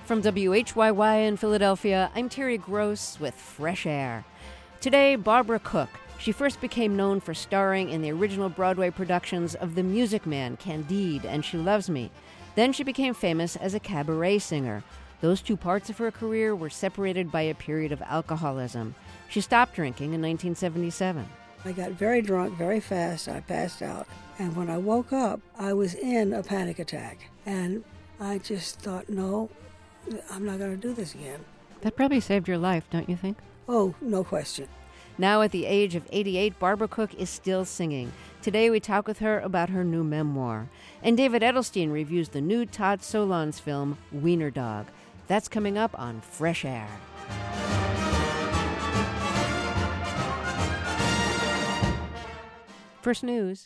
From WHYY in Philadelphia, I'm Terry Gross with Fresh Air. Today, Barbara Cook. She first became known for starring in the original Broadway productions of The Music Man, Candide, and She Loves Me. Then she became famous as a cabaret singer. Those two parts of her career were separated by a period of alcoholism. She stopped drinking in 1977. I got very drunk very fast. I passed out. And when I woke up, I was in a panic attack. And I just thought, no, I'm not going to do this again. That probably saved your life, don't you think? Oh, no question. Now at the age of 88, Barbara Cook is still singing. Today we talk with her about her new memoir. And David Edelstein reviews the new Todd Solondz film, Wiener Dog. That's coming up on Fresh Air. First News.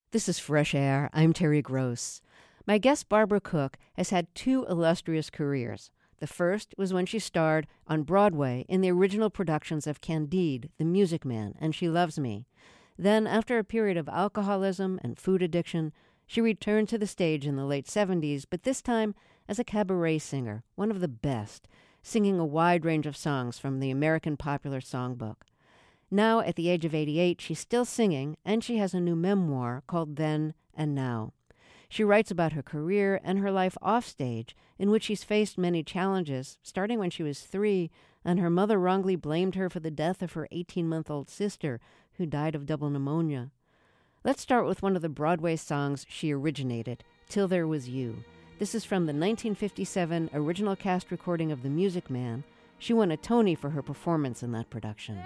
This is Fresh Air. I'm Terry Gross. My guest, Barbara Cook, has had two illustrious careers. The first was when she starred on Broadway in the original productions of Candide, The Music Man, and She Loves Me. Then, after a period of alcoholism and food addiction, she returned to the stage in the late 70s, but this time as a cabaret singer, one of the best, singing a wide range of songs from the American Popular Songbook. Now, at the age of 88, she's still singing, and she has a new memoir called Then and Now. She writes about her career and her life offstage, in which she's faced many challenges, starting when she was 3, and her mother wrongly blamed her for the death of her 18-month-old sister, who died of double pneumonia. Let's start with one of the Broadway songs she originated, Till There Was You. This is from the 1957 original cast recording of The Music Man. She won a Tony for her performance in that production.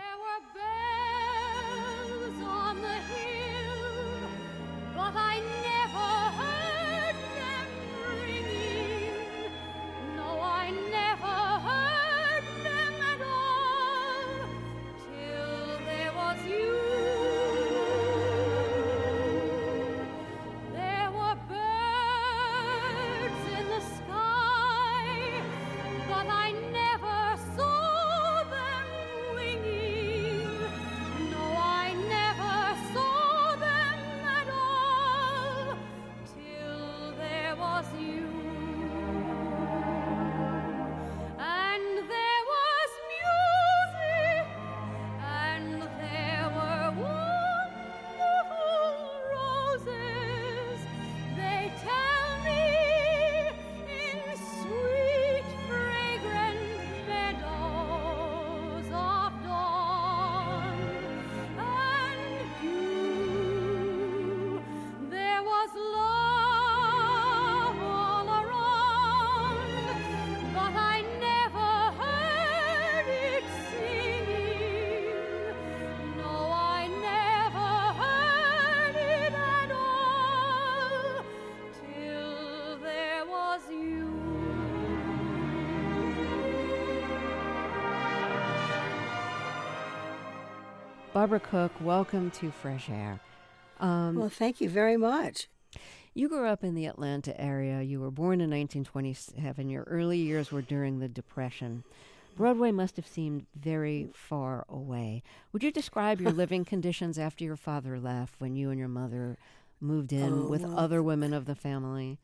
Barbara Cook, welcome to Fresh Air. Well, thank you very much. You grew up in the Atlanta area. You were born in 1927. Your early years were during the Depression. Broadway must have seemed very far away. Would you describe your living conditions after your father left, when you and your mother moved in with other women of the family?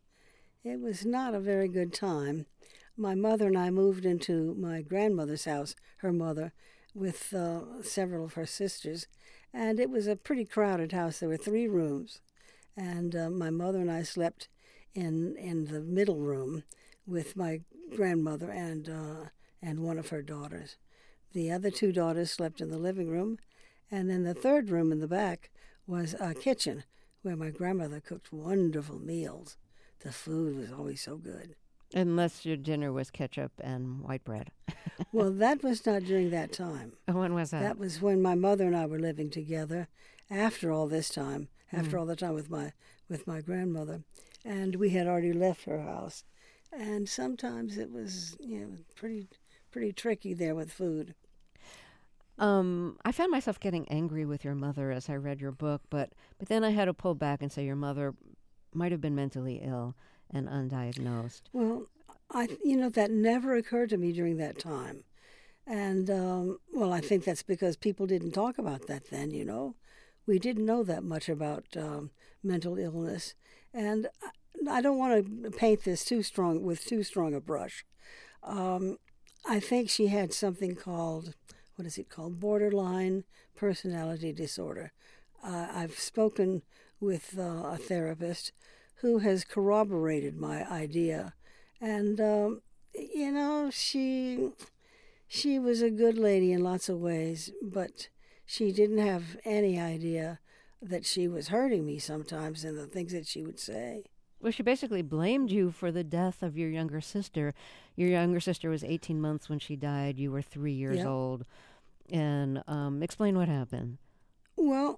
It was not a very good time. My mother and I moved into my grandmother's house, her mother, with several of her sisters, and it was a pretty crowded house. There were 3 rooms, and my mother and I slept in the middle room with my grandmother and one of her daughters. The other 2 daughters slept in the living room, and then the third room in the back was a kitchen where my grandmother cooked wonderful meals. The food was always so good. Unless your dinner was ketchup and white bread. Well, that was not during that time. When was that? That was when my mother and I were living together. After all this time, after all the time with my grandmother, and we had already left her house. And sometimes it was pretty tricky there with food. I found myself getting angry with your mother as I read your book, but then I had to pull back and say your mother might have been mentally ill and undiagnosed. Well, that never occurred to me during that time. And, I think that's because people didn't talk about that then, We didn't know that much about mental illness. And I don't want to paint this with too strong a brush. I think she had something called, borderline personality disorder. I've spoken with a therapist who has corroborated my idea. And, she was a good lady in lots of ways, but she didn't have any idea that she was hurting me sometimes in the things that she would say. Well, she basically blamed you for the death of your younger sister. Your younger sister was 18 months when she died. You were 3 years old. And explain what happened. Well,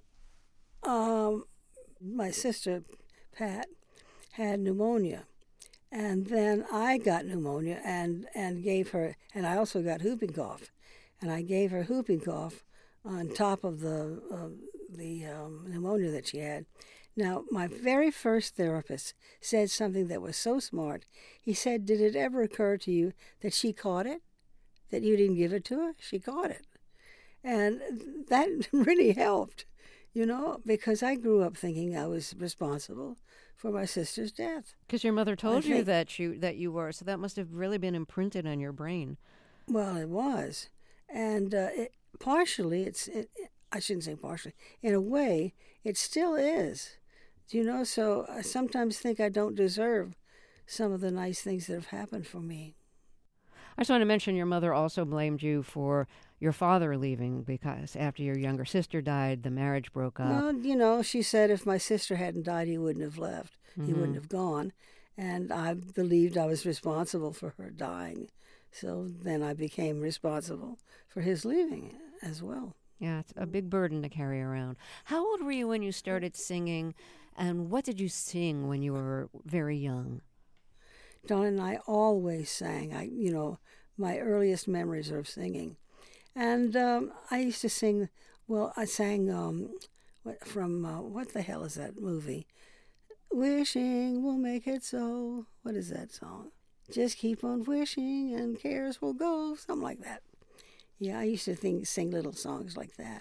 my sister, Pat, had pneumonia. And then I got pneumonia and gave her, and I also got whooping cough. And I gave her whooping cough on top of the pneumonia that she had. Now, my very first therapist said something that was so smart. He said, "Did it ever occur to you that she caught it? That you didn't give it to her? She caught it." And that really helped, because I grew up thinking I was responsible for my sister's death. Because your mother told you that you were, so that must have really been imprinted on your brain. Well, it was. And partially, I shouldn't say partially, in a way, it still is. So I sometimes think I don't deserve some of the nice things that have happened for me. I just want to mention your mother also blamed you for your father leaving because after your younger sister died, the marriage broke up. Well, she said if my sister hadn't died, he wouldn't have left. He wouldn't have gone. And I believed I was responsible for her dying. So then I became responsible for his leaving as well. Yeah, it's a big burden to carry around. How old were you when you started singing, and what did you sing when you were very young? Don and I always sang. My earliest memories are of singing. And I used to sing, I sang from, what the hell is that movie? Wishing will make it so. What is that song? Just keep on wishing and cares will go. Something like that. Yeah, I used to sing little songs like that.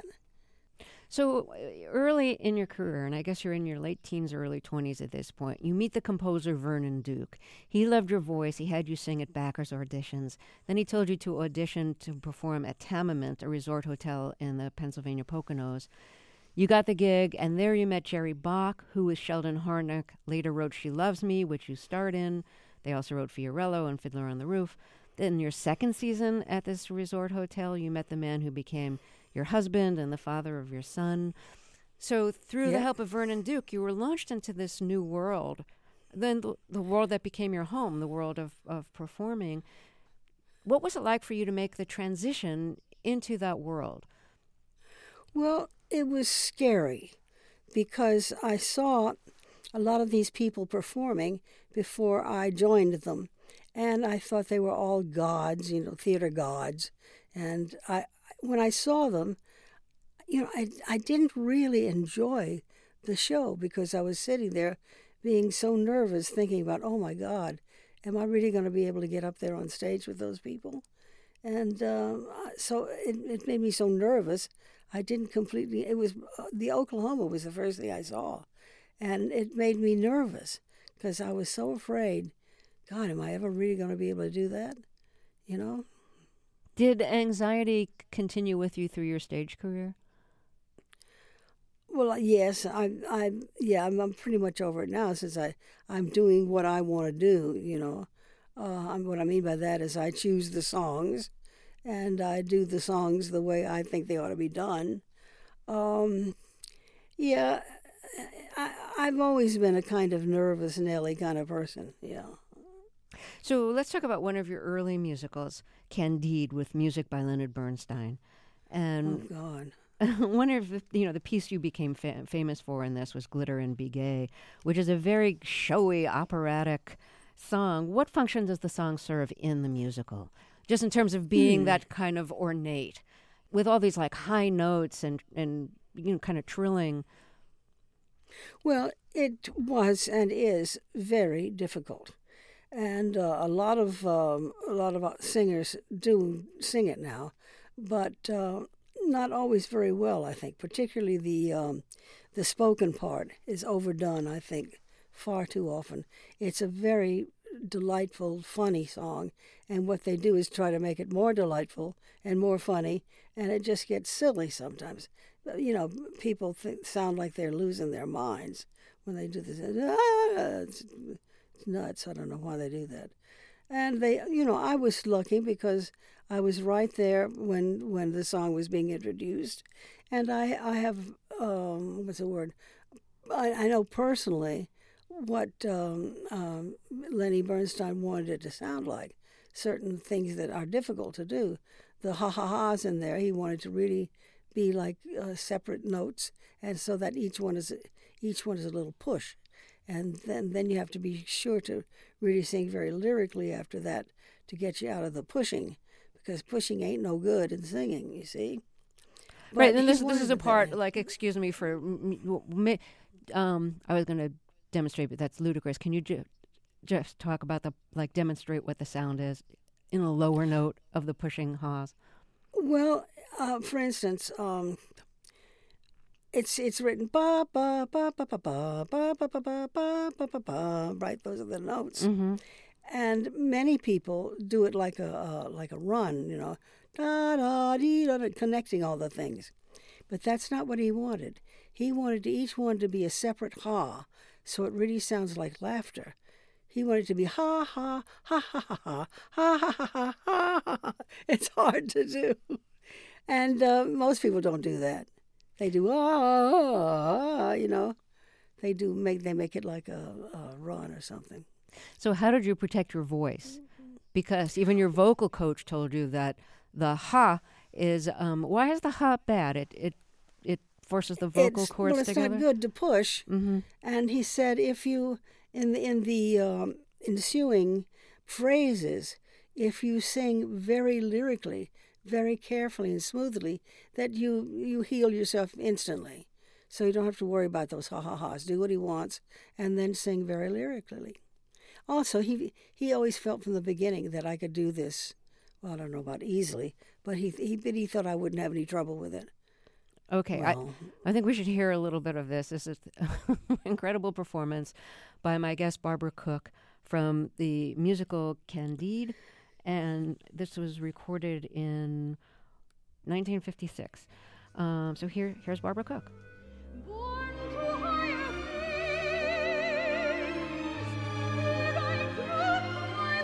So early in your career, and I guess you're in your late teens, early 20s at this point, you meet the composer Vernon Duke. He loved your voice. He had you sing at backers' auditions. Then he told you to audition to perform at Tamiment, a resort hotel in the Pennsylvania Poconos. You got the gig, and there you met Jerry Bach, who with Sheldon Harnick later wrote She Loves Me, which you starred in. They also wrote Fiorello and Fiddler on the Roof. Then your second season at this resort hotel, you met the man who became your husband and the father of your son. So through the help of Vernon Duke, you were launched into this new world, then the world that became your home, the world of performing. What was it like for you to make the transition into that world? Well, it was scary because I saw a lot of these people performing before I joined them. And I thought they were all gods, theater gods. And when I saw them, I didn't really enjoy the show because I was sitting there being so nervous thinking about, oh, my God, am I really going to be able to get up there on stage with those people? And so it made me so nervous. I didn't completely, the Oklahoma was the first thing I saw. And it made me nervous because I was so afraid. God, am I ever really going to be able to do that? Did anxiety continue with you through your stage career? Well, yes, I'm pretty much over it now since I'm doing what I want to do. What I mean by that is I choose the songs, and I do the songs the way I think they ought to be done. I've always been a kind of nervous Nelly kind of person. Yeah. So let's talk about one of your early musicals, Candide, with music by Leonard Bernstein. And oh, God. One of the piece you became famous for in this was Glitter and Be Gay, which is a very showy, operatic song. What function does the song serve in the musical? Just in terms of being that kind of ornate, with all these like high notes and kind of trilling. Well, it was and is very difficult. And a lot of singers do sing it now, but not always very well, I think. Particularly the spoken part is overdone, I think, far too often. It's a very delightful, funny song, and what they do is try to make it more delightful and more funny, and it just gets silly sometimes. People sound like they're losing their minds when they do this. It's nuts. I don't know why they do that. And I was lucky because I was right there when the song was being introduced, and I have what's the word? I know personally what Lenny Bernstein wanted it to sound like. Certain things that are difficult to do. The ha-ha-has in there, he wanted to really be like separate notes, and so that each one is a little push. And then you have to be sure to really sing very lyrically after that to get you out of the pushing, because pushing ain't no good in singing, you see. Right, and this is a part, like, excuse me for I was going to demonstrate, but that's ludicrous. Can you just talk about demonstrate what the sound is in a lower note of the pushing haws? Well, for instance, it's written ba ba ba ba ba ba ba ba ba ba ba ba ba ba. Right, those are the notes. Mm-hmm. And many people do it like a run, da da dee da, connecting all the things. But that's not what he wanted. He wanted each one to be a separate ha, so it really sounds like laughter. He wanted to be ha ha ha ha ha ha ha ha ha ha ha. It's hard to do, and most people don't do that. They do They make it like a run or something. So how did you protect your voice? Because even your vocal coach told you that the ha is why is the ha bad? It forces the vocal cords together. It's not good to push. Mm-hmm. And he said if you in the ensuing phrases, if you sing very lyrically, very carefully and smoothly, that you heal yourself instantly. So you don't have to worry about those ha-ha-has. Do what he wants and then sing very lyrically. Also, he always felt from the beginning that I could do this, well, I don't know about easily, but he thought I wouldn't have any trouble with it. Okay, well, I think we should hear a little bit of this. This is an incredible performance by my guest, Barbara Cook, from the musical Candide, and this was recorded in 1956. So here's Barbara Cook. Born to higher things, where I droop my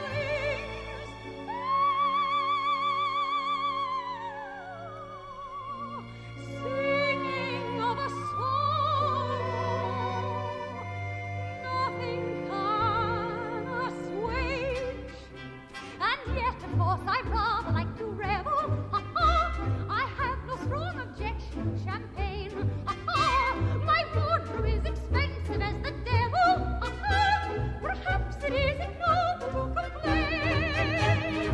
wings, singing of a sorrow nothing can assuage, and yet of course I rather like to revel. I have no strong objection to champagne. My wardrobe is expensive as the devil. Perhaps it is ignoble to complain.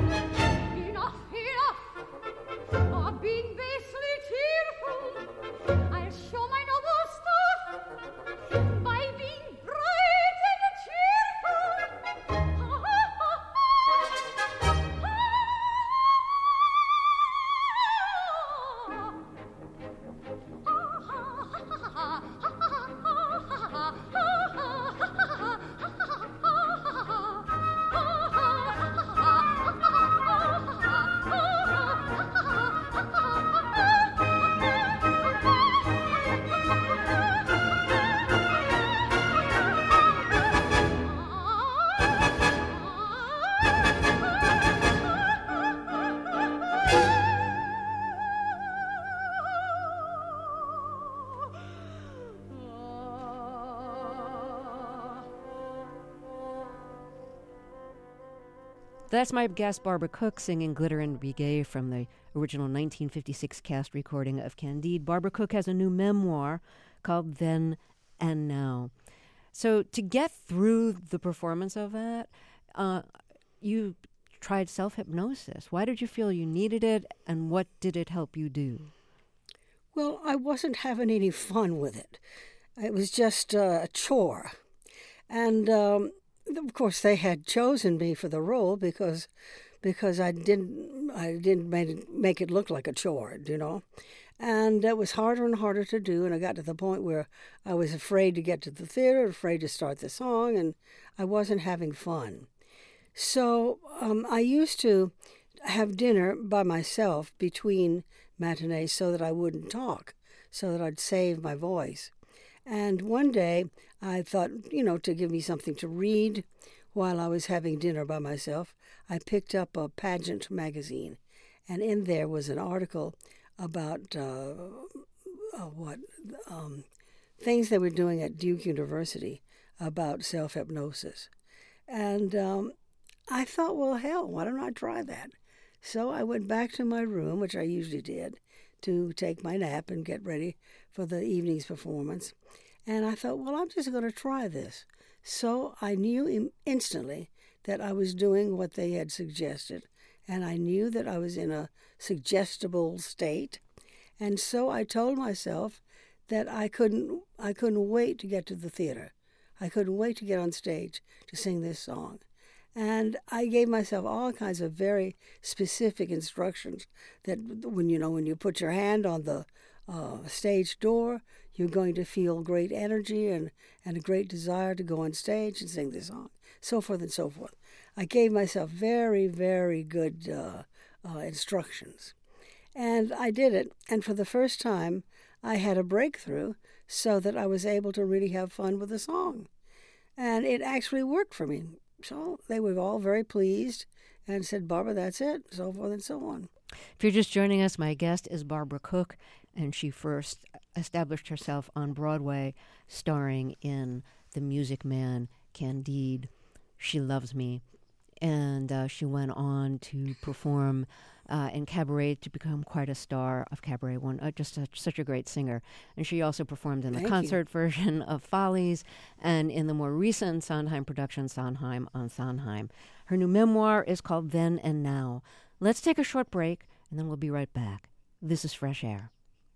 Enough of being basely tearful. I'll show my noble stuff by being bright and cheerful. That's my guest, Barbara Cook, singing Glitter and Be Gay from the original 1956 cast recording of Candide. Barbara Cook has a new memoir called Then and Now. So to get through the performance of that, you tried self-hypnosis. Why did you feel you needed it, and what did it help you do? Well, I wasn't having any fun with it. It was just a chore. And of course, they had chosen me for the role because I didn't make it look like a chore, And it was harder and harder to do, and I got to the point where I was afraid to get to the theater, afraid to start the song, and I wasn't having fun. So I used to have dinner by myself between matinees so that I wouldn't talk, so that I'd save my voice. And one day I thought, to give me something to read while I was having dinner by myself, I picked up a pageant magazine, and in there was an article about things they were doing at Duke University about self-hypnosis. And I thought, well, hell, why don't I try that? So I went back to my room, which I usually did, to take my nap and get ready for the evening's performance. And I thought, well, I'm just going to try this. So I knew instantly that I was doing what they had suggested, and I knew that I was in a suggestible state. And so I told myself that I couldn't wait to get to the theater. I couldn't wait to get on stage to sing this song. And I gave myself all kinds of very specific instructions that when you put your hand on the stage door, you're going to feel great energy and a great desire to go on stage and sing this song, so forth and so forth. I gave myself very, very good instructions. And I did it, and for the first time, I had a breakthrough so that I was able to really have fun with the song. And it actually worked for me. So they were all very pleased and said, "Barbara, that's it," so forth and so on. If you're just joining us, my guest is Barbara Cook, and she first established herself on Broadway, starring in The Music Man, Candide, She Loves Me, and she went on to perform in cabaret to become quite a star of cabaret. Such a great singer. And she also performed in the concert version of Follies and in the more recent Sondheim production, Sondheim on Sondheim. Her new memoir is called Then and Now. Let's take a short break, and then we'll be right back. This is Fresh Air.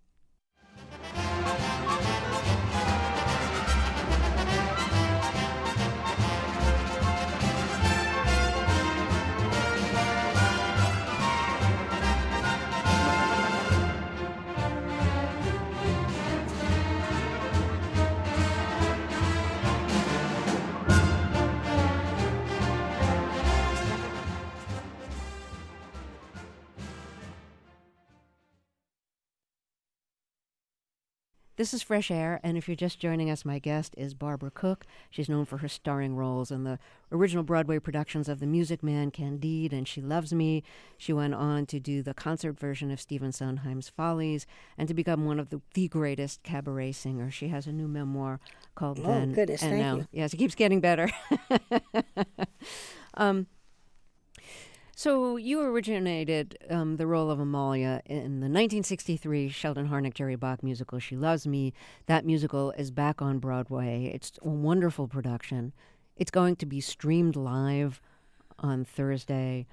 This is Fresh Air, and if you're just joining us, my guest is Barbara Cook. She's known for her starring roles in the original Broadway productions of The Music Man, Candide, and She Loves Me. She went on to do the concert version of Stephen Sondheim's Follies and to become one of the greatest cabaret singers. She has a new memoir called Then goodness, and thank Now. you. Yes, it keeps getting better. So you originated the role of Amalia in the 1963 Sheldon Harnick, Jerry Bach musical, She Loves Me. That musical is back on Broadway. It's a wonderful production. It's going to be streamed live on Thursday.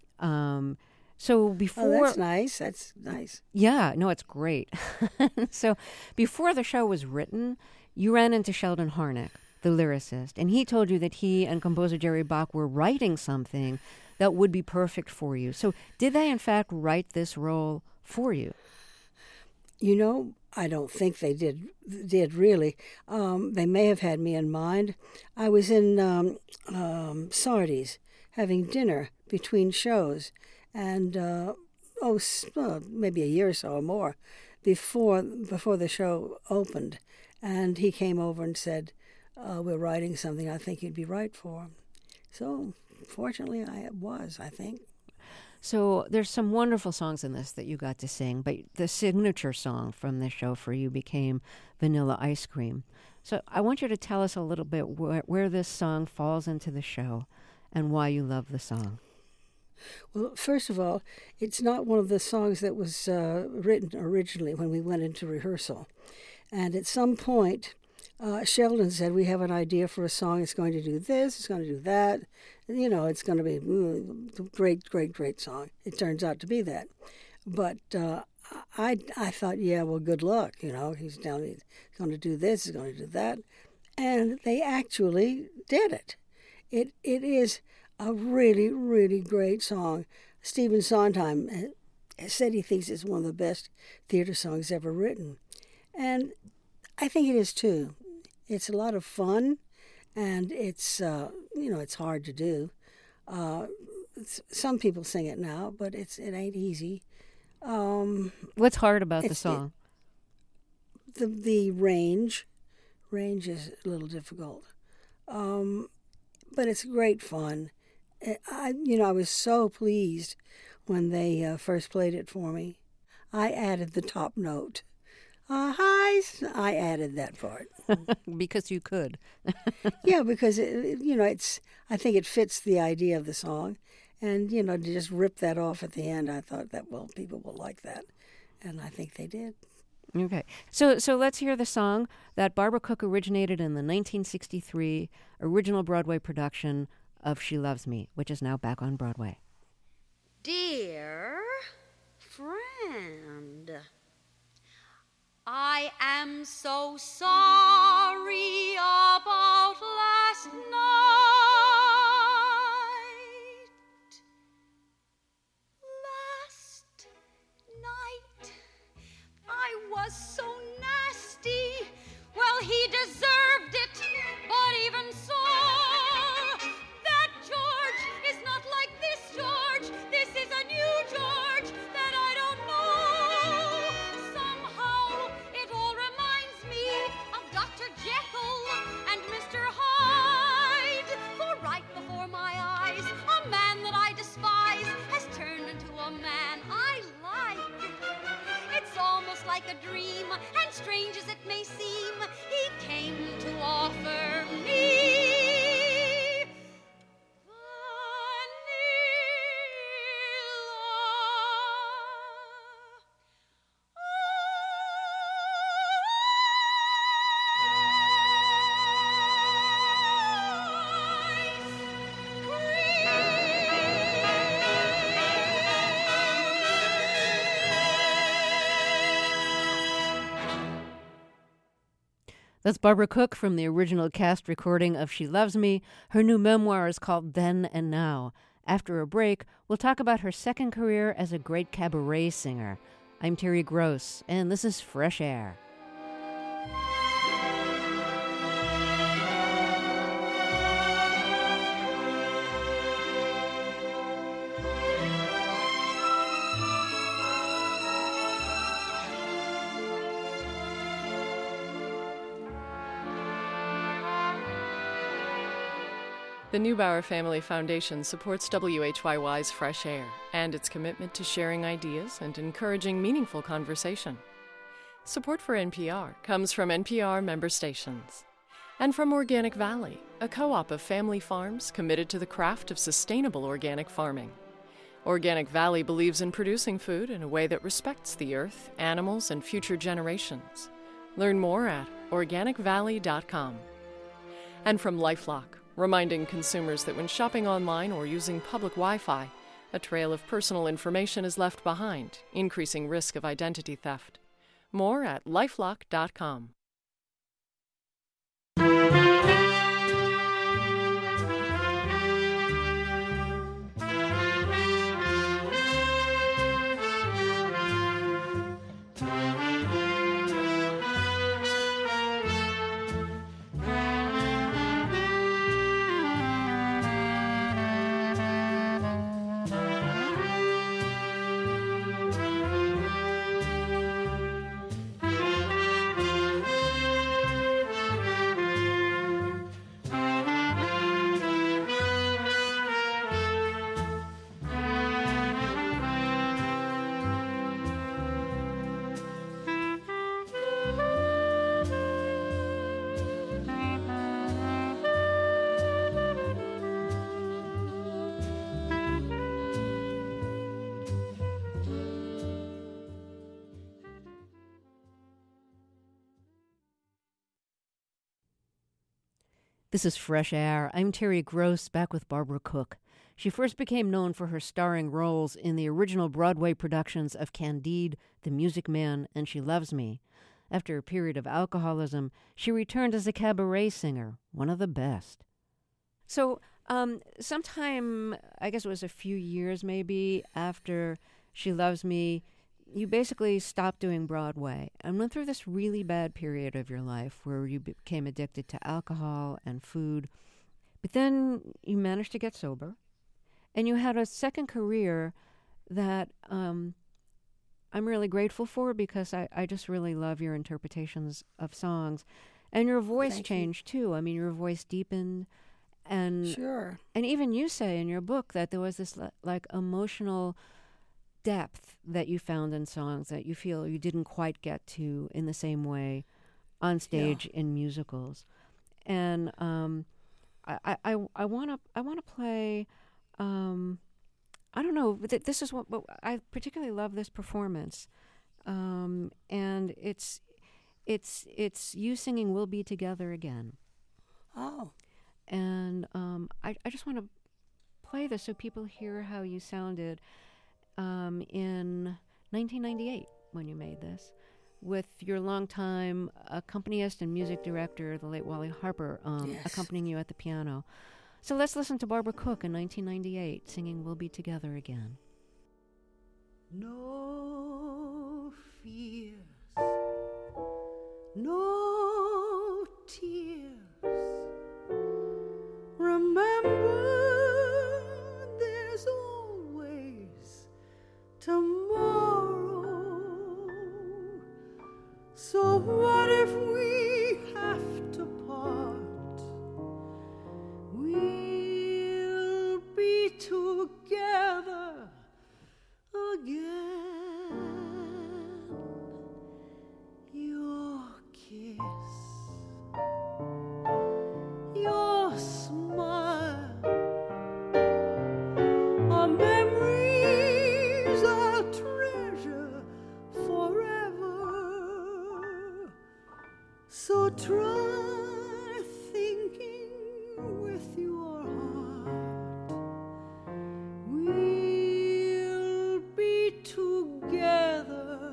So before... Oh, that's nice. That's nice. Yeah, no, it's great. So before the show was written, you ran into Sheldon Harnick, the lyricist, and he told you that he and composer Jerry Bach were writing something that would be perfect for you. So did they, in fact, write this role for you? You know, I don't think they did really. They may have had me in mind. I was in Sardi's having dinner between shows, and maybe a year or so or more before the show opened, and he came over and said, "We're writing something I think you'd be right for." So fortunately, I think. So there's some wonderful songs in this that you got to sing, but the signature song from this show for you became Vanilla Ice Cream. So I want you to tell us a little bit where this song falls into the show and why you love the song. Well, first of all, it's not one of the songs that was written originally when we went into rehearsal. And at some point, Sheldon said, "We have an idea for a song. It's going to do this, it's going to do that. You know, it's going to be a great, great, great song." It turns out to be that. But I thought, yeah, well, good luck. You know, he's telling me he's going to do this, he's going to do that. And they actually did it. It is a really, really great song. Stephen Sondheim said he thinks it's one of the best theater songs ever written. And I think it is too. It's a lot of fun, and it's it's hard to do. Some people sing it now, but it ain't easy. What's hard about the song? The range is a little difficult, but it's great fun. I was so pleased when they first played it for me. I added the top note. I added that part. Because you could. Yeah, because I think it fits the idea of the song, and to just rip that off at the end, I thought that people will like that, and I think they did. Okay, so let's hear the song that Barbara Cook originated in the 1963 original Broadway production of She Loves Me, which is now back on Broadway. Dear friend, I am so sorry about last night. Last night, I was so nasty. Well, he deserved it, but even so, that George is not like this George. This is a new George that I don't know. Somehow, it all reminds me of Dr. Jekyll and Mr. Hyde. For right before my eyes, a man that I despise has turned into a man I like. It's almost like a dream, and strange as it may seem, he came to offer me That's Barbara Cook from the original cast recording of She Loves Me. Her new memoir is called Then and Now. After a break, we'll talk about her second career as a great cabaret singer. I'm Terry Gross, and this is Fresh Air. The Neubauer Family Foundation supports WHYY's Fresh Air and its commitment to sharing ideas and encouraging meaningful conversation. Support for NPR comes from NPR member stations and from Organic Valley, a co-op of family farms committed to the craft of sustainable organic farming. Organic Valley believes in producing food in a way that respects the earth, animals, and future generations. Learn more at organicvalley.com. And from LifeLock, reminding consumers that when shopping online or using public Wi-Fi, a trail of personal information is left behind, increasing risk of identity theft. More at lifelock.com. This is Fresh Air. I'm Terry Gross, back with Barbara Cook. She first became known for her starring roles in the original Broadway productions of Candide, The Music Man, and She Loves Me. After a period of alcoholism, she returned as a cabaret singer, one of the best. So, sometime, I guess it was a few years maybe, after She Loves Me, you basically stopped doing Broadway and went through this really bad period of your life where you became addicted to alcohol and food. But then you managed to get sober, and you had a second career that I'm really grateful for, because I just really love your interpretations of songs. And your voice changed too. I mean, your voice deepened. And Sure. And even you say in your book that there was this like emotional depth that you found in songs that you feel you didn't quite get to in the same way on stage in musicals. And I want to play. I don't know. This is what I particularly love, this performance, and it's you singing "We'll Be Together Again." Oh. And I just want to play this so people hear how you sounded in 1998 when you made this. with your longtime accompanist and music director, the late Wally Harper, Yes. accompanying you at the piano. So let's listen to Barbara Cook in 1998 singing We'll Be Together Again. No fears, no tears. Remember, there's always tomorrow. So what if we have to part? We'll be together again. Your kiss, your smile, our memories I'll treasure forever. So try thinking with your heart. We'll be together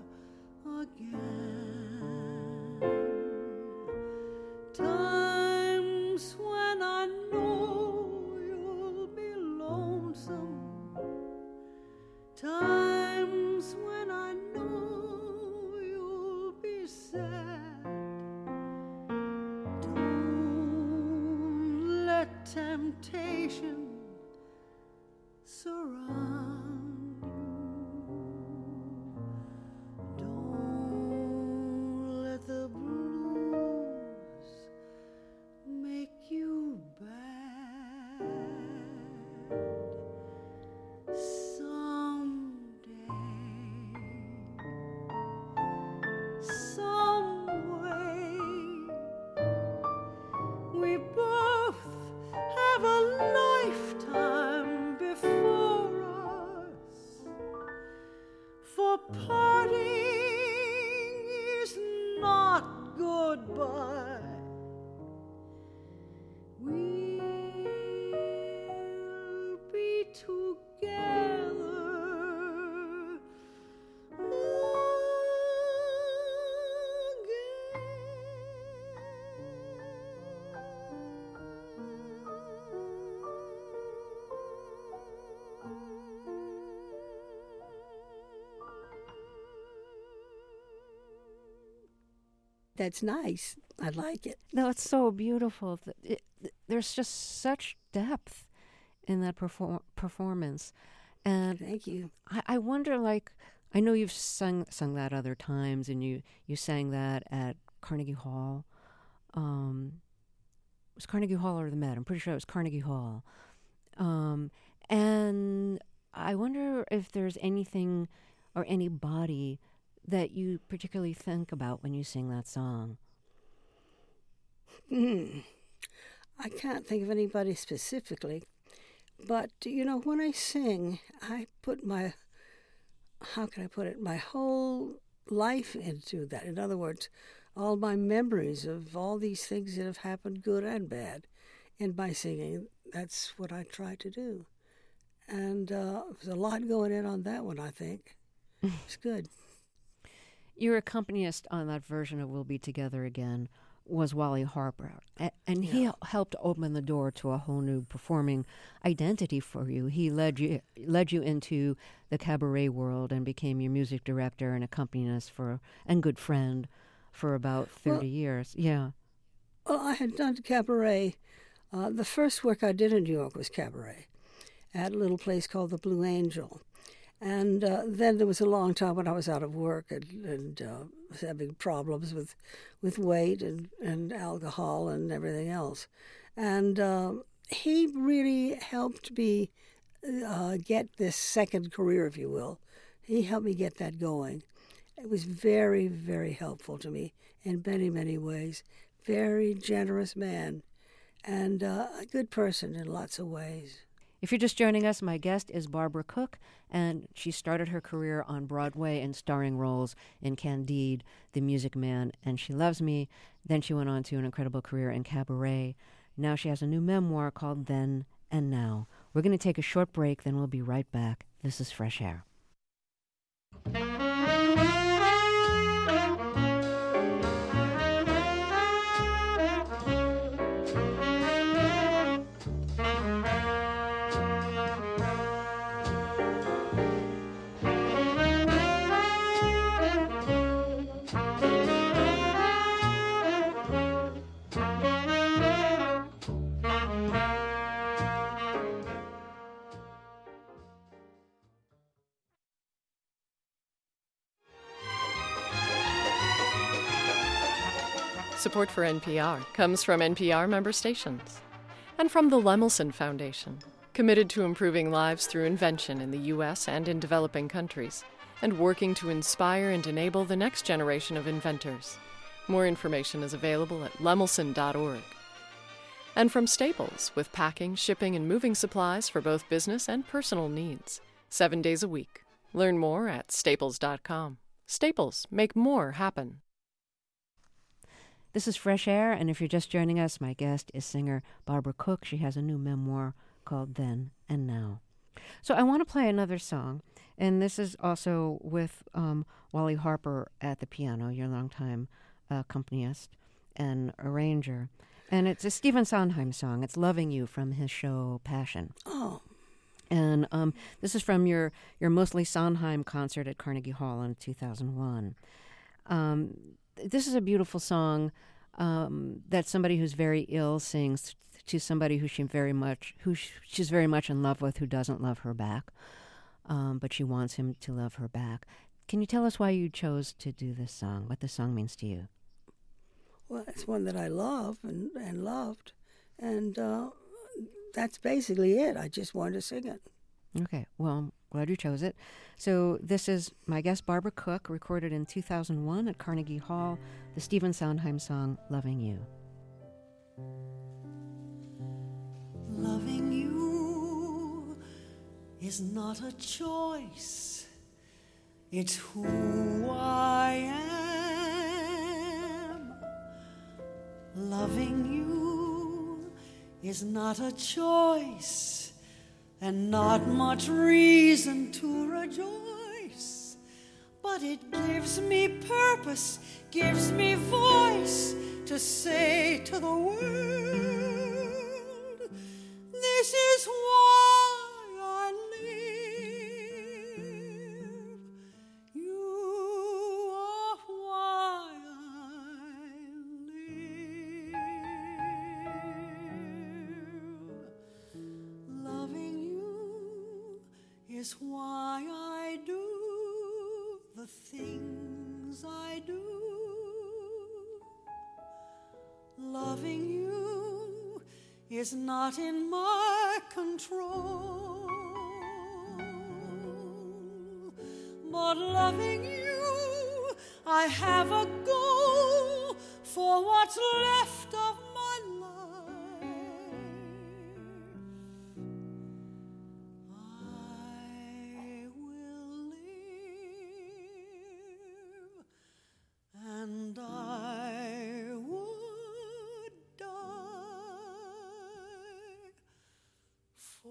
again. Times when I know you'll be lonesome. Times when I know you'll be sad. Don't let temptation surround you. Don't let the blues make you bad. Someday, some way, we both have a lifetime before us. For parting is not goodbye. We'll be together That's nice. I like it. No, it's so beautiful. There's just such depth in that performance. And Thank you. I wonder, like, I know you've sung that other times, and you sang that at Carnegie Hall. It was Carnegie Hall or the Met? I'm pretty sure it was Carnegie Hall. And I wonder if there's anything or anybody that you particularly think about when you sing that song. I can't think of anybody specifically, but, you know, when I sing, I put my whole life into that. In other words, all my memories of all these things that have happened, good and bad, in my singing. That's what I try to do. And there's a lot going in on that one, I think. It's good. Your accompanist on that version of We'll Be Together Again was Wally Harper, and he helped open the door to a whole new performing identity for you. He led you into the cabaret world and became your music director and accompanist and good friend for about 30 years. Yeah. Well, I had done cabaret. The first work I did in New York was cabaret at a little place called the Blue Angel. And then there was a long time when I was out of work and was having problems with weight and alcohol and everything else. And he really helped me get this second career, if you will. He helped me get that going. It was very, very helpful to me in many, many ways. Very generous man and a good person in lots of ways. If you're just joining us, my guest is Barbara Cook, and she started her career on Broadway in starring roles in Candide, The Music Man, and She Loves Me. Then she went on to an incredible career in cabaret. Now she has a new memoir called Then and Now. We're going to take a short break, then we'll be right back. This is Fresh Air. Support for NPR comes from NPR member stations and from the Lemelson Foundation, committed to improving lives through invention in the U.S. and in developing countries, and working to inspire and enable the next generation of inventors. More information is available at lemelson.org. And from Staples, with packing, shipping, and moving supplies for both business and personal needs, 7 days a week. Learn more at staples.com. Staples, make more happen. This is Fresh Air, and if you're just joining us, my guest is singer Barbara Cook. She has a new memoir called Then and Now. So I want to play another song, and this is also with Wally Harper at the piano, your longtime accompanist and arranger. And it's a Stephen Sondheim song. It's Loving You from his show Passion. Oh. And this is from your mostly Sondheim concert at Carnegie Hall in 2001. This is a beautiful song that somebody who's very ill sings to somebody who she's very much in love with, who doesn't love her back, but she wants him to love her back. Can you tell us why you chose to do this song? What the song means to you? Well, it's one that I love and loved, and that's basically it. I just wanted to sing it. Okay, well, I'm glad you chose it. So this is my guest, Barbara Cook, recorded in 2001 at Carnegie Hall, the Stephen Sondheim song, Loving You. Loving you is not a choice. It's who I am. Loving you is not a choice, and not much reason to rejoice. But it gives me purpose, gives me voice to say to the world, this is why I live. You are why I live. Loving you is why I do the things I do. Loving you is not in my control, but loving you, I have a goal for what's left of my life. I will live, and I would die for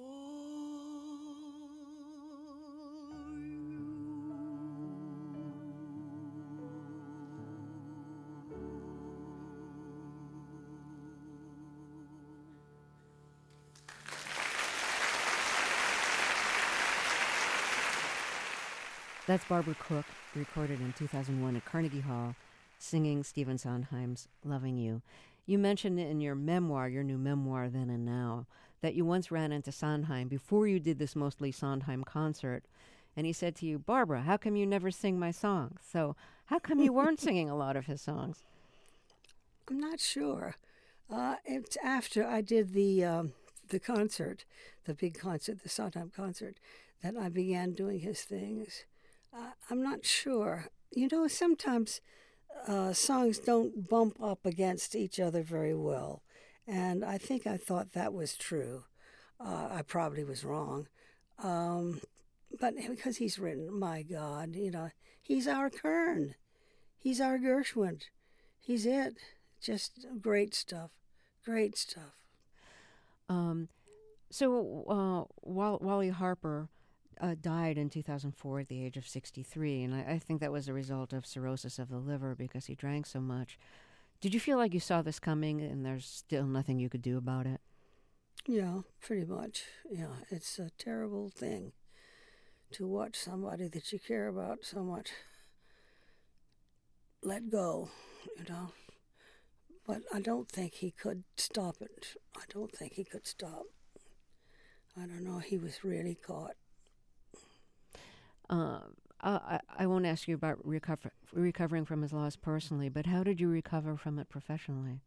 That's Barbara Cook, recorded in 2001 at Carnegie Hall, singing Stephen Sondheim's Loving You. You mentioned in your memoir, your new memoir, Then and Now, that you once ran into Sondheim before you did this mostly Sondheim concert, and he said to you, Barbara, how come you never sing my songs? So how come you weren't singing a lot of his songs? I'm not sure. It's after I did the concert, the big concert, the Sondheim concert, that I began doing his things. I'm not sure. You know, sometimes songs don't bump up against each other very well, and I think I thought that was true. I probably was wrong. But because he's written, my God, you know, he's our Kern. He's our Gershwin. He's it. Just great stuff. Great stuff. So Wally Harper died in 2004 at the age of 63, and I think that was a result of cirrhosis of the liver because he drank so much. Did you feel like you saw this coming and there's still nothing you could do about it? Yeah, pretty much. Yeah, it's a terrible thing to watch somebody that you care about so much let go, you know. But I don't think he could stop it. I don't think he could stop. I don't know. He was really caught. I won't ask you about recovering from his loss personally, but how did you recover from it professionally?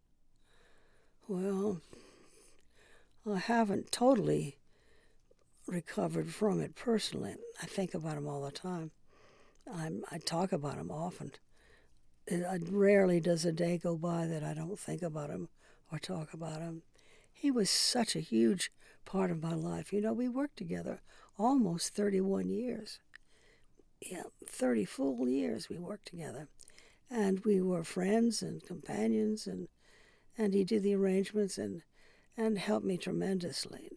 Well, I haven't totally recovered from it personally. I think about him all the time. I talk about him often. Rarely does a day go by that I don't think about him or talk about him. He was such a huge part of my life. You know, we worked together almost 31 years. Yeah, 30 full years we worked together. And we were friends and companions, and he did the arrangements and helped me tremendously.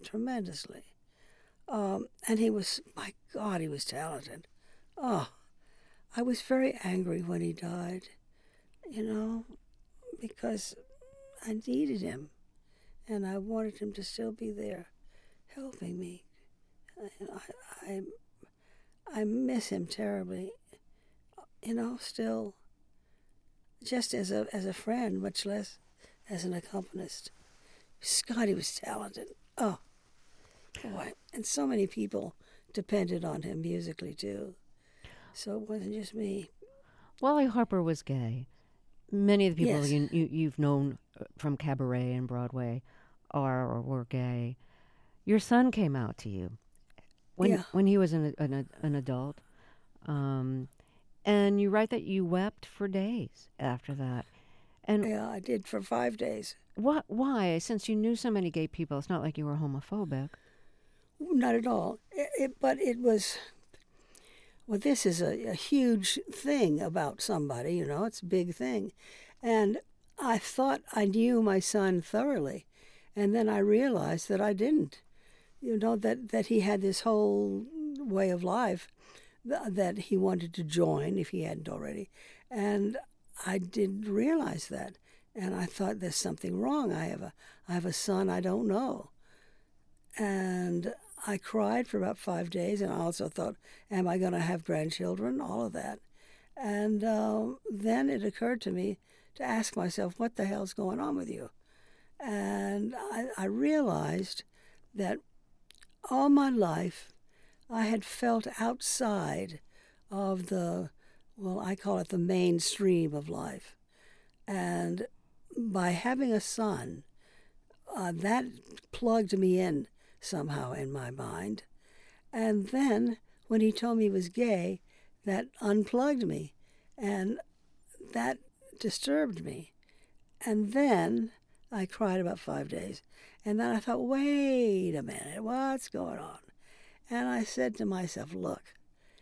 And he was, my God, he was talented. Oh, I was very angry when he died, you know, because I needed him, and I wanted him to still be there, helping me. I miss him terribly, you know, still, just as a friend, much less as an accompanist. Scott, he was talented. Oh, boy. And so many people depended on him musically, too. So it wasn't just me. Wally Harper was gay. Many of the people Yes. you've known from cabaret and Broadway are or were gay. Your son came out to you when he was an adult. And you write that you wept for days after that. And Yeah, I did for 5 days. why? Since you knew so many gay people, it's not like you were homophobic. Not at all. But it was, well, this is a huge thing about somebody, you know, it's a big thing. And I thought I knew my son thoroughly. And then I realized that I didn't. You know, that he had this whole way of life that he wanted to join if he hadn't already. And I didn't realize that. And I thought there's something wrong. I have a son I don't know. And I cried for about 5 days, and I also thought, am I going to have grandchildren? All of that. And then it occurred to me to ask myself, what the hell's going on with you? And I realized that all my life I had felt outside of the, well, I call it the mainstream of life. And by having a son, that plugged me in somehow in my mind. And then when he told me he was gay, that unplugged me. And that disturbed me. And then I cried about 5 days. And then I thought, wait a minute, what's going on? And I said to myself, look,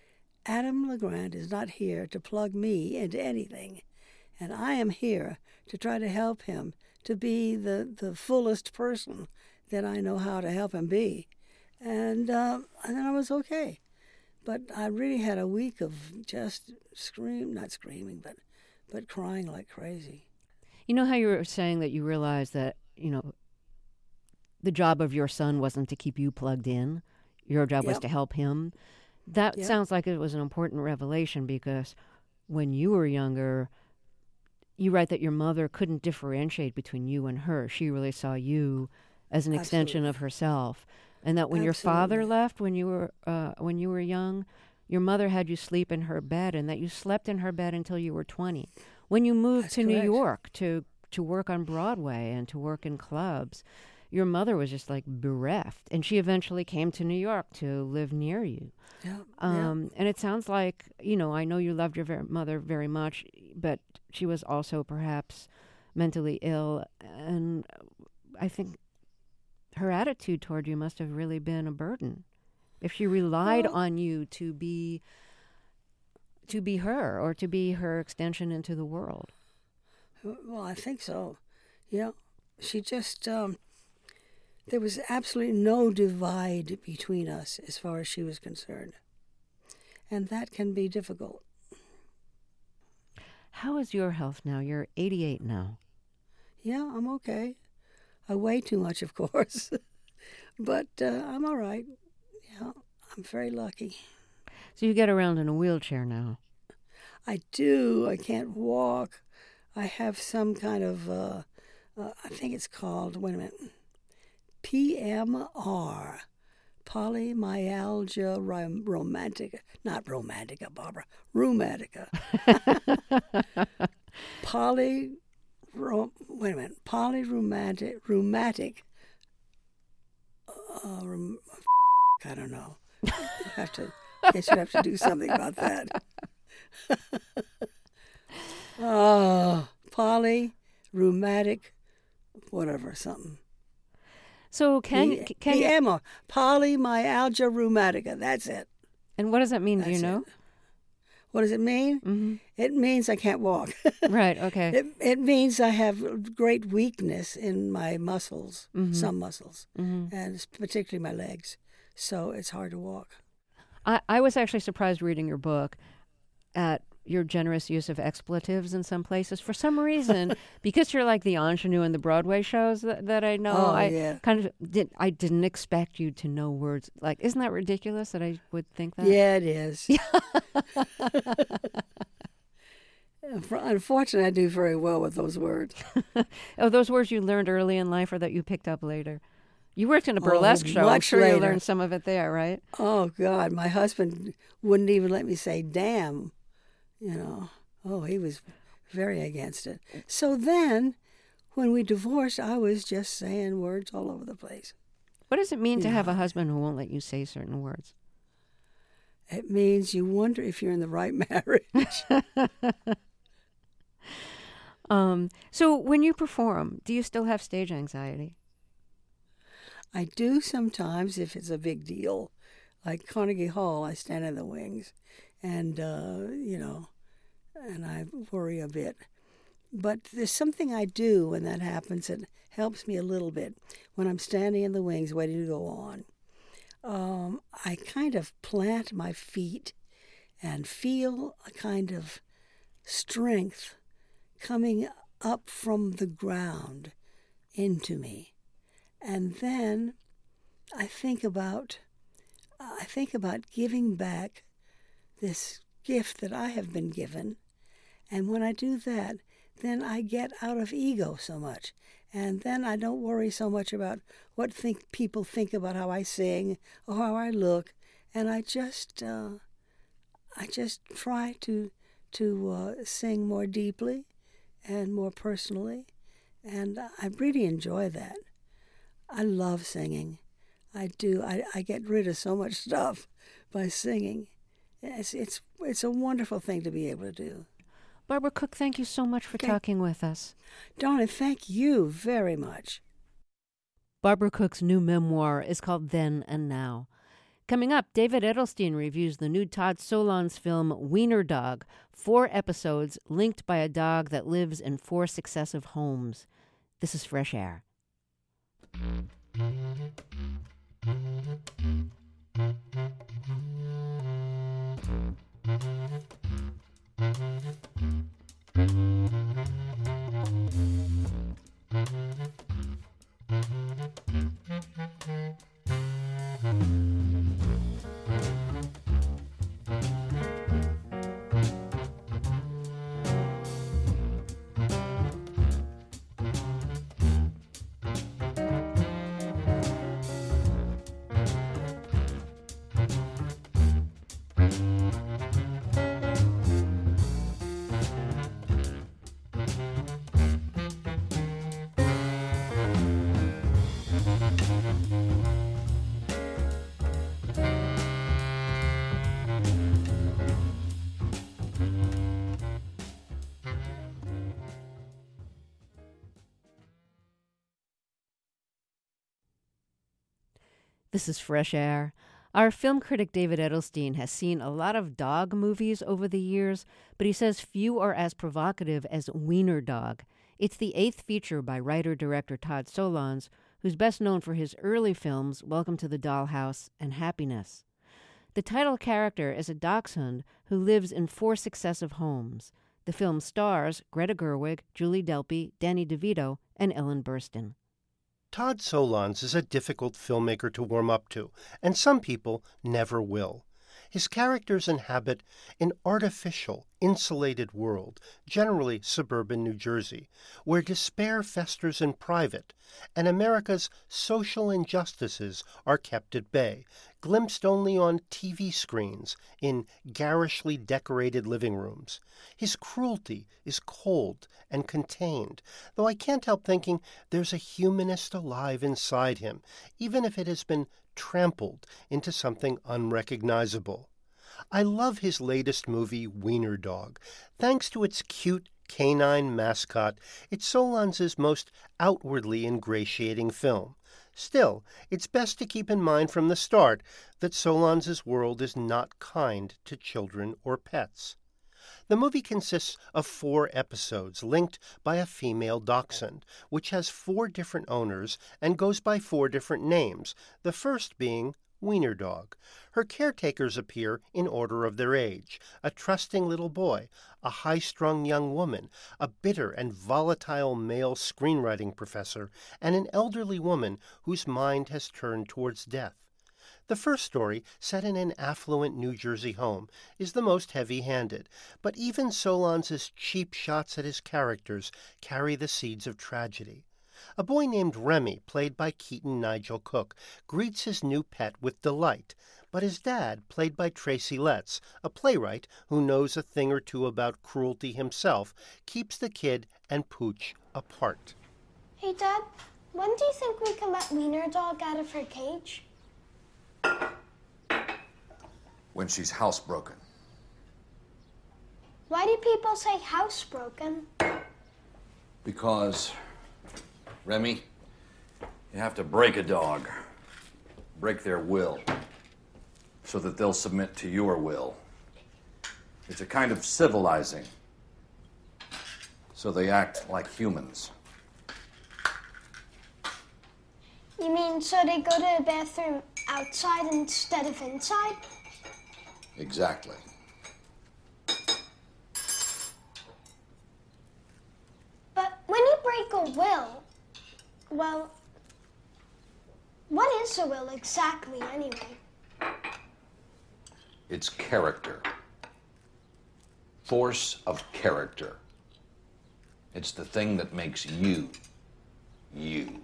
Adam LeGrand is not here to plug me into anything. And I am here to try to help him to be the fullest person that I know how to help him be. And then I was okay. But I really had a week of just not screaming, but crying like crazy. You know how you were saying that you realized that, you know, the job of your son wasn't to keep you plugged in. Your job was Yep. to help him. That Yep. sounds like it was an important revelation, because when you were younger, you write that your mother couldn't differentiate between you and her. She really saw you as an extension Absolutely. of herself. And that when your father Absolutely. left when you were young, your mother had you sleep in her bed, and that you slept in her bed until you were 20. When you moved That's to New correct. York to work on Broadway and to work in clubs, your mother was just like bereft, and she eventually came to New York to live near you. Yeah. And it sounds like, you know, I know you loved your mother very much, but she was also perhaps mentally ill, and I think her attitude toward you must have really been a burden. If she relied Well- on you to be her, or to be her extension into the world. Well, I think so. Yeah. She just, there was absolutely no divide between us as far as she was concerned. And that can be difficult. How is your health now? You're 88 now. Yeah, I'm okay. I weigh too much, of course. But I'm all right. Yeah, I'm very lucky. So you get around in a wheelchair now. I do. I can't walk. I have some kind of, I think it's called, wait a minute, PMR, polymyalgia romantica. Not romantica, Barbara. Rheumatica. Polyrheumatic. I don't know. I guess you have to do something about that. Polyrheumatic, whatever, something. So can you... polymyalgia rheumatica. That's it. And what does that mean? Do you know? What does it mean? Mm-hmm. It means I can't walk. Right, okay. It means I have great weakness in my muscles, some muscles, and particularly my legs. So it's hard to walk. I was actually surprised reading your book at your generous use of expletives in some places. For some reason, because you're like the ingenue in the Broadway shows that I know, I didn't expect you to know words. Like, isn't that ridiculous that I would think that? Yeah, it is. Unfortunately, I do very well with those words. Oh, those words you learned early in life or that you picked up later? You worked in a burlesque show. I'm sure you learned some of it there, right? Oh, God. My husband wouldn't even let me say damn. You know, he was very against it. So then, when we divorced, I was just saying words all over the place. What does it mean to have a husband who won't let you say certain words? It means you wonder if you're in the right marriage. So when you perform, do you still have stage anxiety? I do sometimes if it's a big deal. Like Carnegie Hall, I stand in the wings. And, and I worry a bit. But there's something I do when that happens that helps me a little bit. When I'm standing in the wings waiting to go on, I kind of plant my feet and feel a kind of strength coming up from the ground into me. And then I think about giving back this gift that I have been given. And when I do that, then I get out of ego so much. And then I don't worry so much about what people think about how I sing or how I look. And I just try to sing more deeply and more personally. And I really enjoy that. I love singing. I do. I get rid of so much stuff by singing. It's a wonderful thing to be able to do. Barbara Cook, thank you so much for talking with us. Donna, thank you very much. Barbara Cook's new memoir is called Then and Now. Coming up, David Edelstein reviews the new Todd Solondz film Wiener Dog, 4 episodes linked by a dog that lives in 4 successive homes. This is Fresh Air. This is Fresh Air. Our film critic David Edelstein has seen a lot of dog movies over the years, but he says few are as provocative as Wiener Dog. It's the 8th feature by writer-director Todd Solondz, who's best known for his early films Welcome to the Dollhouse and Happiness. The title character is a dachshund who lives in 4 successive homes. The film stars Greta Gerwig, Julie Delpy, Danny DeVito, and Ellen Burstyn. Todd Solondz is a difficult filmmaker to warm up to, and some people never will. His characters inhabit an artificial, insulated world, generally suburban New Jersey, where despair festers in private, and America's social injustices are kept at bay, glimpsed only on TV screens in garishly decorated living rooms. His cruelty is cold and contained, though I can't help thinking there's a humanist alive inside him, even if it has been trampled into something unrecognizable. I love his latest movie, Wiener Dog. Thanks to its cute canine mascot, it's Solondz' most outwardly ingratiating film. Still, it's best to keep in mind from the start that Solondz' world is not kind to children or pets. The movie consists of 4 episodes linked by a female dachshund, which has 4 different owners and goes by 4 different names, the first being Wiener Dog. Her caretakers appear in order of their age: a trusting little boy, a high-strung young woman, a bitter and volatile male screenwriting professor, and an elderly woman whose mind has turned towards death. The first story, set in an affluent New Jersey home, is the most heavy-handed, but even Solondz' cheap shots at his characters carry the seeds of tragedy. A boy named Remy, played by Keaton Nigel Cook, greets his new pet with delight, but his dad, played by Tracy Letts, a playwright who knows a thing or two about cruelty himself, keeps the kid and Pooch apart. Hey, Dad, when do you think we can let Wiener Dog out of her cage? When she's housebroken. Why do people say housebroken? Because, Remy, you have to break a dog, break their will, so that they'll submit to your will. It's a kind of civilizing, so they act like humans. You mean so they go to the bathroom outside instead of inside? Exactly. But when you break a will, well, what is a will exactly anyway? It's character. Force of character. It's the thing that makes you, you.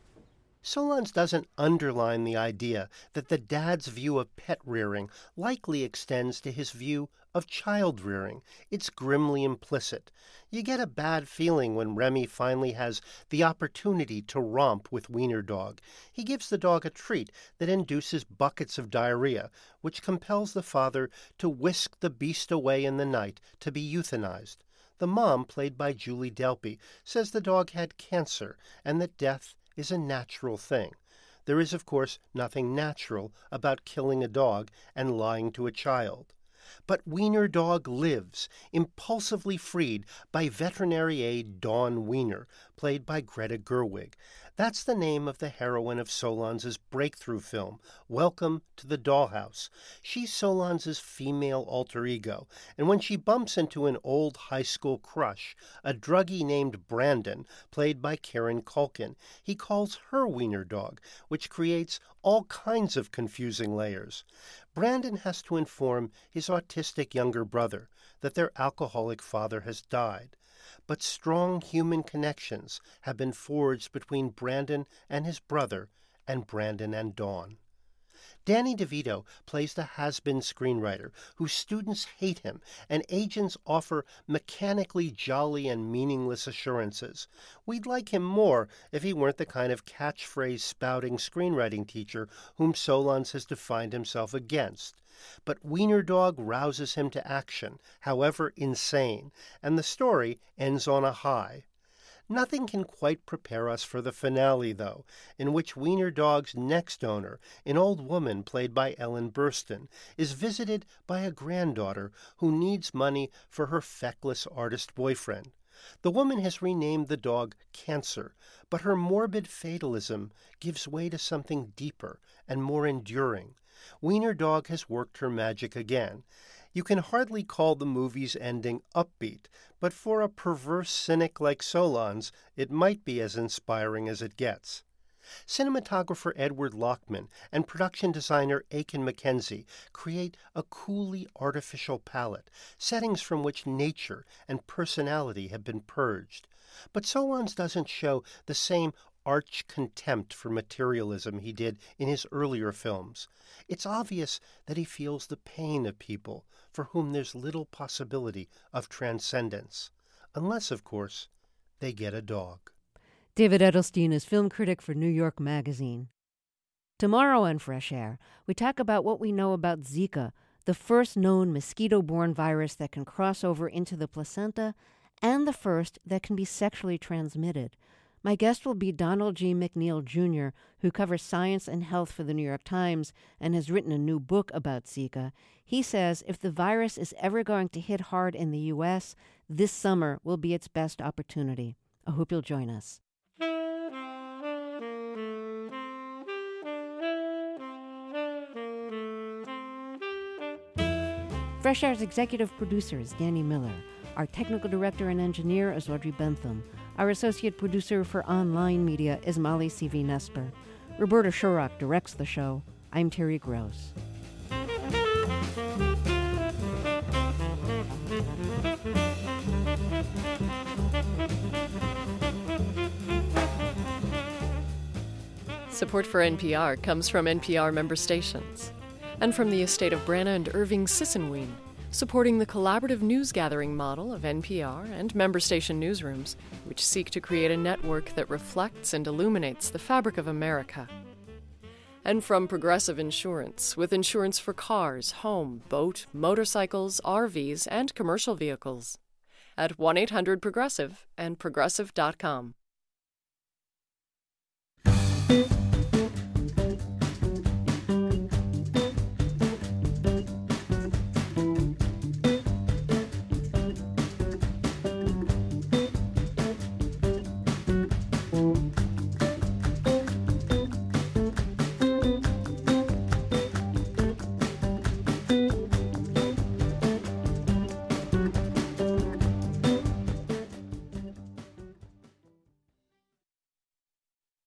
Solondz doesn't underline the idea that the dad's view of pet rearing likely extends to his view of child rearing. It's grimly implicit. You get a bad feeling when Remy finally has the opportunity to romp with Wiener Dog. He gives the dog a treat that induces buckets of diarrhea, which compels the father to whisk the beast away in the night to be euthanized. The mom, played by Julie Delpy, says the dog had cancer and that death is a natural thing. There is, of course, nothing natural about killing a dog and lying to a child. But Wiener Dog lives, impulsively freed by veterinary aide Dawn Wiener, played by Greta Gerwig. That's the name of the heroine of Solondz' breakthrough film, Welcome to the Dollhouse. She's Solondz' female alter ego, and when she bumps into an old high school crush, a druggie named Brandon, played by Kieran Culkin, he calls her Wiener Dog, which creates all kinds of confusing layers. Brandon has to inform his autistic younger brother that their alcoholic father has died. But strong human connections have been forged between Brandon and his brother, and Brandon and Dawn. Danny DeVito plays the has-been screenwriter whose students hate him and agents offer mechanically jolly and meaningless assurances. We'd like him more if he weren't the kind of catchphrase-spouting screenwriting teacher whom Solondz has defined himself against. But Wiener Dog rouses him to action, however insane, and the story ends on a high. Nothing can quite prepare us for the finale, though, in which Wiener Dog's next owner, an old woman played by Ellen Burstyn, is visited by a granddaughter who needs money for her feckless artist boyfriend. The woman has renamed the dog Cancer, but her morbid fatalism gives way to something deeper and more enduring. Wiener Dog has worked her magic again. You can hardly call the movie's ending upbeat, but for a perverse cynic like Solondz, it might be as inspiring as it gets. Cinematographer Edward Lockman and production designer Aiken Mackenzie create a coolly artificial palette, settings from which nature and personality have been purged. But Solondz doesn't show the same arch contempt for materialism he did in his earlier films. It's obvious that he feels the pain of people for whom there's little possibility of transcendence, unless, of course, they get a dog. David Edelstein is film critic for New York Magazine. Tomorrow on Fresh Air, we talk about what we know about Zika, the first known mosquito-borne virus that can cross over into the placenta and the first that can be sexually transmitted. My guest will be Donald G. McNeil, Jr., who covers science and health for the New York Times and has written a new book about Zika. He says if the virus is ever going to hit hard in the U.S., this summer will be its best opportunity. I hope you'll join us. Fresh Air's executive producer is Danny Miller. Our technical director and engineer is Audrey Bentham. Our associate producer for online media is Molly C.V. Nesper. Roberta Shorrock directs the show. I'm Terry Gross. Support for NPR comes from NPR member stations and from the estate of Branna and Irving Sissenween, supporting the collaborative news-gathering model of NPR and member station newsrooms, which seek to create a network that reflects and illuminates the fabric of America. And from Progressive Insurance, with insurance for cars, home, boat, motorcycles, RVs, and commercial vehicles. At 1-800-PROGRESSIVE and Progressive.com.